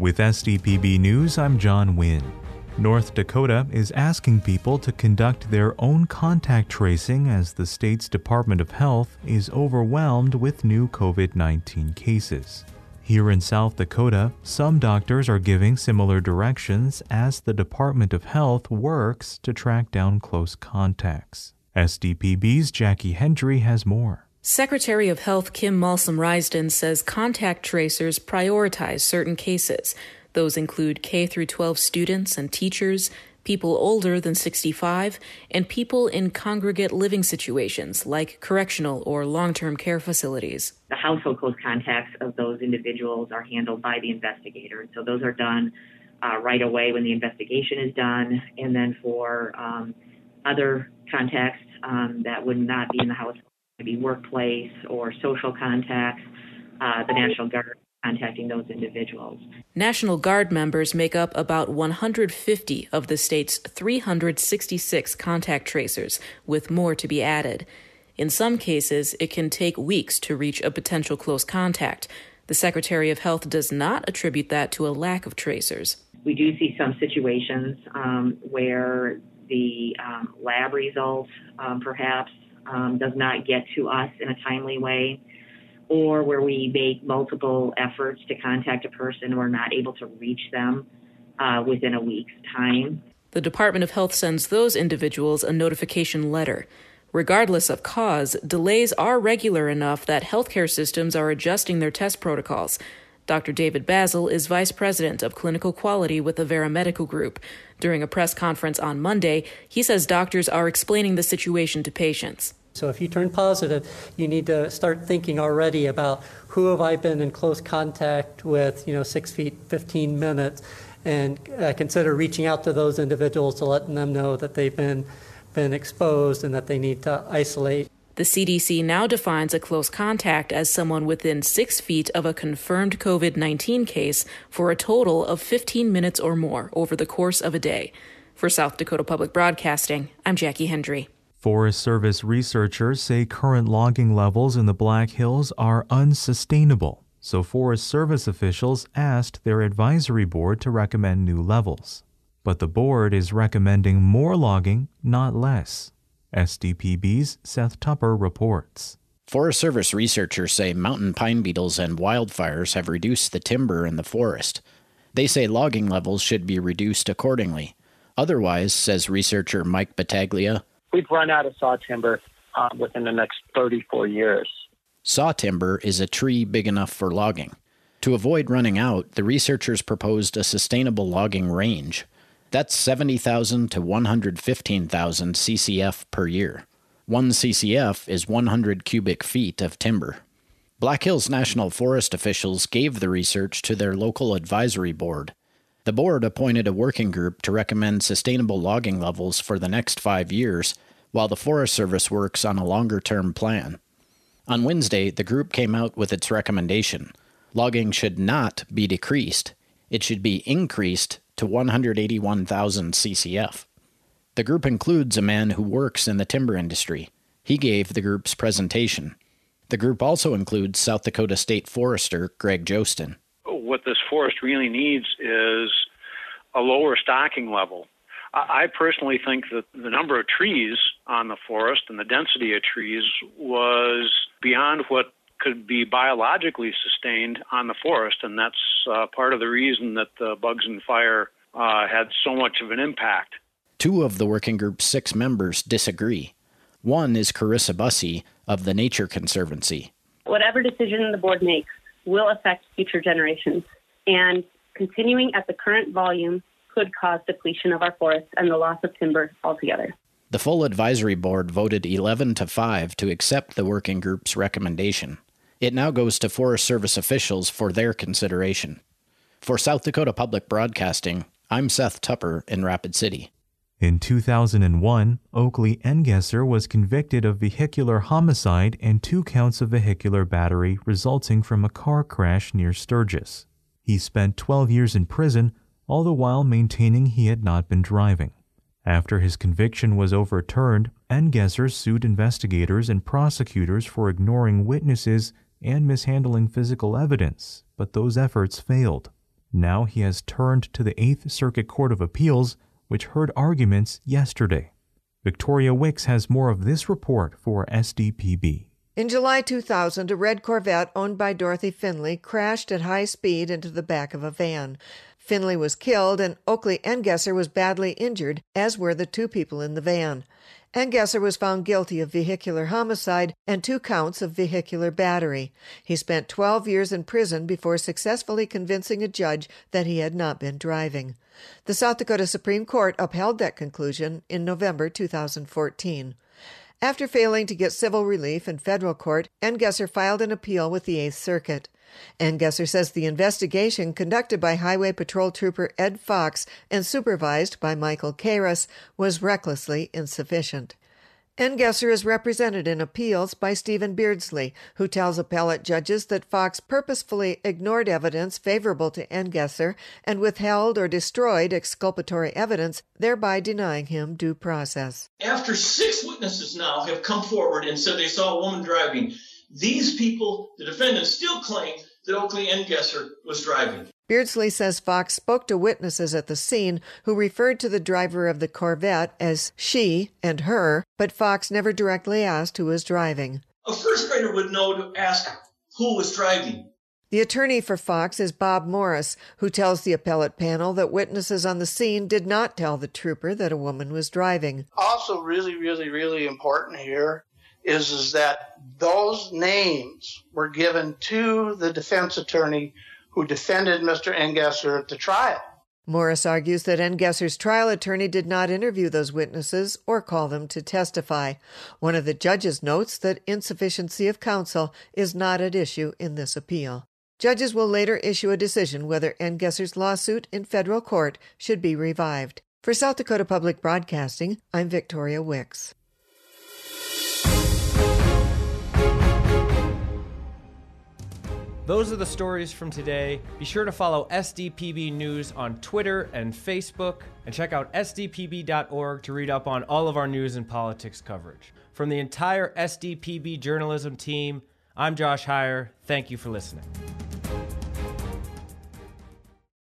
With SDPB News, I'm John Wynn. North Dakota is asking people to conduct their own contact tracing as the state's Department of Health is overwhelmed with new COVID-19 cases. Here in South Dakota, some doctors are giving similar directions as the Department of Health works to track down close contacts. SDPB's Jackie Hendry has more. Secretary of Health Kim Malsom-Risden says contact tracers prioritize certain cases. Those include K-12 students and teachers, people older than 65, and people in congregate living situations like correctional or long-term care facilities. The household close contacts of those individuals are handled by the investigator. So those are done right away when the investigation is done. And then for other contacts that would not be in the household, maybe workplace or social contacts, the National Guard contacting those individuals. National Guard members make up about 150 of the state's 366 contact tracers, with more to be added. In some cases, it can take weeks to reach a potential close contact. The Secretary of Health does not attribute that to a lack of tracers. We do see some situations where the lab result perhaps does not get to us in a timely way, or where we make multiple efforts to contact a person and we're not able to reach them within a week's time. The Department of Health sends those individuals a notification letter. Regardless of cause, delays are regular enough that healthcare systems are adjusting their test protocols. Dr. David Basil is Vice President of Clinical Quality with the Vera Medical Group. During a press conference on Monday, he says doctors are explaining the situation to patients. So if you turn positive, you need to start thinking already about who have I been in close contact with, 6 feet, 15 minutes, and consider reaching out to those individuals to letting them know that they've been exposed and that they need to isolate. The CDC now defines a close contact as someone within 6 feet of a confirmed COVID-19 case for a total of 15 minutes or more over the course of a day. For South Dakota Public Broadcasting, I'm Jackie Hendry. Forest Service researchers say current logging levels in the Black Hills are unsustainable, so Forest Service officials asked their advisory board to recommend new levels. But the board is recommending more logging, not less. SDPB's Seth Tupper reports. Forest Service researchers say mountain pine beetles and wildfires have reduced the timber in the forest. They say logging levels should be reduced accordingly. Otherwise, says researcher Mike Battaglia, we'd run out of saw timber within the next 34 years. Saw timber is a tree big enough for logging. To avoid running out, the researchers proposed a sustainable logging range. That's 70,000 to 115,000 CCF per year. 1 CCF is 100 cubic feet of timber. Black Hills National Forest officials gave the research to their local advisory board. The board appointed a working group to recommend sustainable logging levels for the next 5 years, while the Forest Service works on a longer-term plan. On Wednesday, the group came out with its recommendation. Logging should not be decreased. It should be increased to 181,000 CCF. The group includes a man who works in the timber industry. He gave the group's presentation. The group also includes South Dakota State Forester Greg Jostin. What this forest really needs is a lower stocking level. I personally think that the number of trees on the forest and the density of trees was beyond what could be biologically sustained on the forest, and that's part of the reason that the bugs and fire had so much of an impact. 2 of the working group's 6 members disagree. One is Carissa Bussey of the Nature Conservancy. Whatever decision the board makes will affect future generations, and continuing at the current volume could cause depletion of our forests and the loss of timber altogether. The full advisory board voted 11-5 to accept the working group's recommendation. It now goes to Forest Service officials for their consideration. For South Dakota Public Broadcasting, I'm Seth Tupper in Rapid City. In 2001, Oakley Engesser was convicted of vehicular homicide and 2 counts of vehicular battery resulting from a car crash near Sturgis. He spent 12 years in prison, all the while maintaining he had not been driving. After his conviction was overturned, Engesser sued investigators and prosecutors for ignoring witnesses and mishandling physical evidence, but those efforts failed. Now he has turned to the Eighth Circuit Court of Appeals, which heard arguments yesterday. Victoria Wicks has more of this report for SDPB. In July 2000, a red Corvette owned by Dorothy Finley crashed at high speed into the back of a van. Finley was killed, and Oakley Engesser was badly injured, as were the two people in the van. Engesser was found guilty of vehicular homicide and 2 counts of vehicular battery. He spent 12 years in prison before successfully convincing a judge that he had not been driving. The South Dakota Supreme Court upheld that conclusion in November 2014. After failing to get civil relief in federal court, Engesser filed an appeal with the Eighth Circuit. Engesser says the investigation conducted by Highway Patrol Trooper Ed Fox and supervised by Michael Karras was recklessly insufficient. Engesser is represented in appeals by Stephen Beardsley, who tells appellate judges that Fox purposefully ignored evidence favorable to Engesser and withheld or destroyed exculpatory evidence, thereby denying him due process. After 6 witnesses now have come forward and said they saw a woman driving, these people, the defendants, still claim that Oakley Engesser was driving. Beardsley says Fox spoke to witnesses at the scene who referred to the driver of the Corvette as she and her, but Fox never directly asked who was driving. A first grader would know to ask who was driving. The attorney for Fox is Bob Morris, who tells the appellate panel that witnesses on the scene did not tell the trooper that a woman was driving. Also really important here is that those names were given to the defense attorney who defended Mr. Engesser at the trial. Morris argues that Engesser's trial attorney did not interview those witnesses or call them to testify. One of the judges notes that insufficiency of counsel is not at issue in this appeal. Judges will later issue a decision whether Engesser's lawsuit in federal court should be revived. For South Dakota Public Broadcasting, I'm Victoria Wicks. Those are the stories from today. Be sure to follow SDPB News on Twitter and Facebook, and check out sdpb.org to read up on all of our news and politics coverage. From the entire SDPB journalism team, I'm Josh Heyer. Thank you for listening.